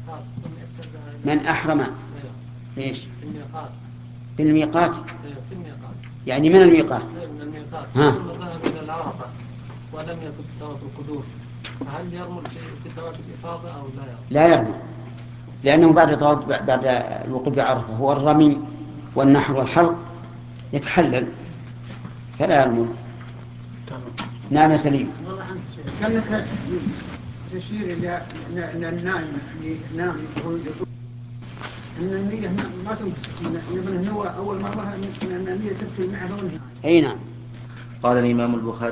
من أحرم إيش؟ في الميقات. يعني من الميقات. من الميقات. ها. ثم ذهب إلى العرفة ولم يكن طواف القدوم، فهل يرمل في طواف الإفاضة أو لا يرمل؟ لا يرمل، لأنه بعد الوقوف بعرفة هو الرمي والنحر والحلق يتحلل فلا يرمل. نعم يا سليم. كأنك تشير إلى أن النائم ينام أن النية ما تنقص، أن هو أول مرة أن النية تكفي معه. أي نعم. قال الإمام البخاري